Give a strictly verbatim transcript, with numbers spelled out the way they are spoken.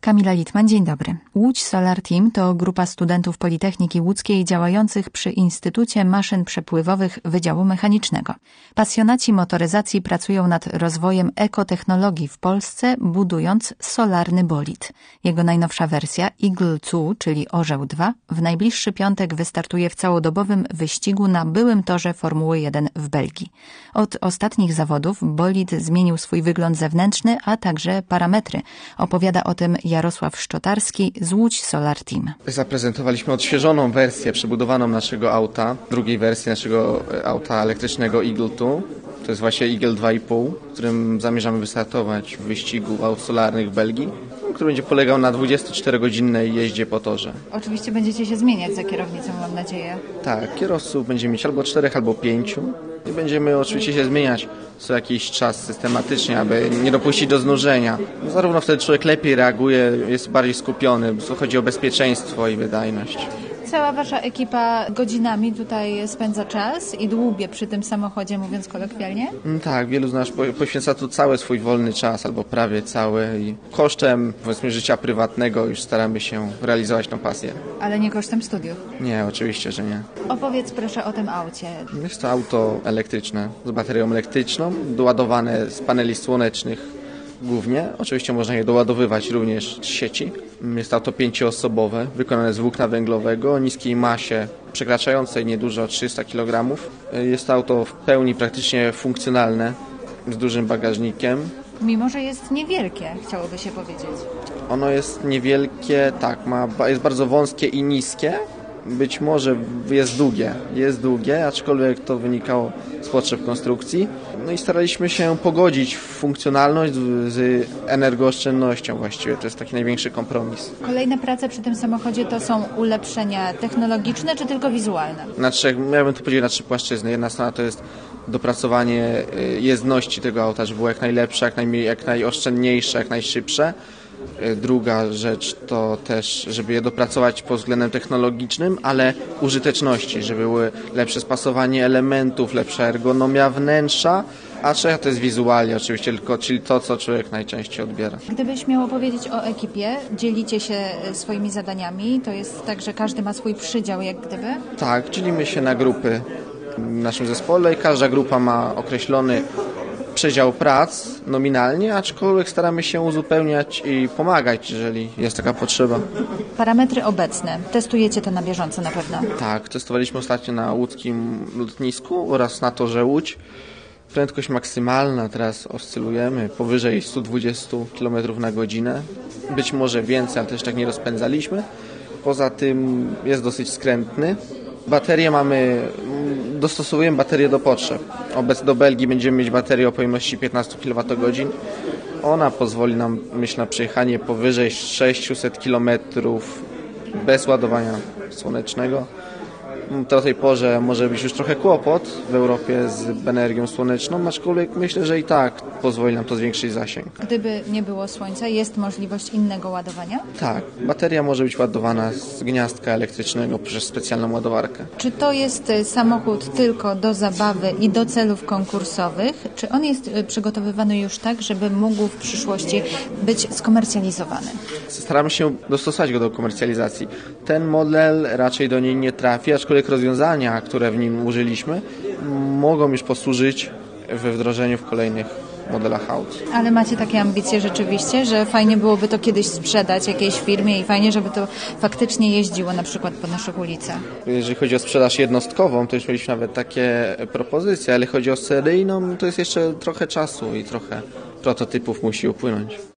Kamila Litman, dzień dobry. Łódź Solar Team to grupa studentów Politechniki Łódzkiej działających przy Instytucie Maszyn Przepływowych Wydziału Mechanicznego. Pasjonaci motoryzacji pracują nad rozwojem ekotechnologii w Polsce, budując solarny bolid. Jego najnowsza wersja Eagle dwa, czyli Orzeł dwa, w najbliższy piątek wystartuje w całodobowym wyścigu na byłym torze Formuły jeden w Belgii. Od ostatnich zawodów bolid zmienił swój wygląd zewnętrzny, a także parametry. Opowiada o tym Jarosław Szczotarski z Łódź Solar Team. Zaprezentowaliśmy odświeżoną wersję przebudowaną naszego auta, drugiej wersji naszego auta elektrycznego Eagle dwa. To jest właśnie Eagle dwa i pół, w którym zamierzamy wystartować w wyścigu aut solarnych w Belgii, który będzie polegał na dwudziestoczterogodzinnej jeździe po torze. Oczywiście będziecie się zmieniać za kierownicą, mam nadzieję. Tak, kierowców będziemy mieć albo czterech, albo pięciu. I będziemy oczywiście się zmieniać co jakiś czas systematycznie, aby nie dopuścić do znużenia. Zarówno wtedy człowiek lepiej reaguje, jest bardziej skupiony, bo chodzi o bezpieczeństwo i wydajność. Cała wasza ekipa godzinami tutaj spędza czas i dłubie przy tym samochodzie, mówiąc kolokwialnie? Tak, wielu z nas poświęca tu cały swój wolny czas, albo prawie cały. I kosztem, powiedzmy, życia prywatnego już staramy się realizować tę pasję. Ale nie kosztem studiów? Nie, oczywiście, że nie. Opowiedz proszę o tym aucie. Jest to auto elektryczne, z baterią elektryczną, doładowane z paneli słonecznych głównie. Oczywiście można je doładowywać również z sieci. Jest auto pięcioosobowe, wykonane z włókna węglowego o niskiej masie przekraczającej niedużo trzysta kilogramów. Jest auto w pełni praktycznie funkcjonalne, z dużym bagażnikiem. Mimo że jest niewielkie, chciałoby się powiedzieć. Ono jest niewielkie, tak, ma, jest bardzo wąskie i niskie. Być może jest długie, jest długie, aczkolwiek to wynikało z potrzeb konstrukcji. No i staraliśmy się pogodzić funkcjonalność z energooszczędnością właściwie. To jest taki największy kompromis. Kolejne prace przy tym samochodzie to są ulepszenia technologiczne czy tylko wizualne? Na trzech, ja bym to podzielił na trzy płaszczyzny. Jedna strona to jest dopracowanie jezdności tego auta, żeby było jak najlepsze, jak, najmniej, jak najoszczędniejsze, jak najszybsze. Druga rzecz to też, żeby je dopracować pod względem technologicznym, ale użyteczności, żeby były lepsze spasowanie elementów, lepsza ergonomia wnętrza, a trzecia to jest wizualnie oczywiście, tylko, czyli to, co człowiek najczęściej odbiera. Gdybyś miał opowiedzieć o ekipie, dzielicie się swoimi zadaniami, to jest tak, że każdy ma swój przydział jak gdyby? Tak, dzielimy się na grupy w naszym zespole i każda grupa ma określony przedział prac nominalnie, aczkolwiek staramy się uzupełniać i pomagać, jeżeli jest taka potrzeba. Parametry obecne. Testujecie to na bieżąco na pewno? Tak, testowaliśmy ostatnio na łódzkim lotnisku oraz na torze Łódź. Prędkość maksymalna, teraz oscylujemy powyżej sto dwadzieścia kilometrów na godzinę. Być może więcej, ale też tak nie rozpędzaliśmy. Poza tym jest dosyć skrętny. Baterię mamy, dostosowujemy baterię do potrzeb. Obecnie do Belgii będziemy mieć baterię o pojemności piętnaście kilowatogodzin. Ona pozwoli nam, myślę, na przejechanie powyżej sześćset kilometrów bez ładowania słonecznego. Do tej porze może być już trochę kłopot w Europie z energią słoneczną, aczkolwiek myślę, że i tak pozwoli nam to zwiększyć zasięg. Gdyby nie było słońca, jest możliwość innego ładowania? Tak, bateria może być ładowana z gniazdka elektrycznego przez specjalną ładowarkę. Czy to jest samochód tylko do zabawy i do celów konkursowych, czy on jest przygotowywany już tak, żeby mógł w przyszłości być skomercjalizowany? Staramy się dostosować go do komercjalizacji. Ten model raczej do niej nie trafi, aczkolwiek rozwiązania, które w nim użyliśmy, mogą już posłużyć we wdrożeniu w kolejnych modelach aut. Ale macie takie ambicje rzeczywiście, że fajnie byłoby to kiedyś sprzedać jakiejś firmie i fajnie, żeby to faktycznie jeździło na przykład po naszych ulicach? Jeżeli chodzi o sprzedaż jednostkową, to już mieliśmy nawet takie propozycje, ale chodzi o seryjną, to jest jeszcze trochę czasu i trochę prototypów musi upłynąć.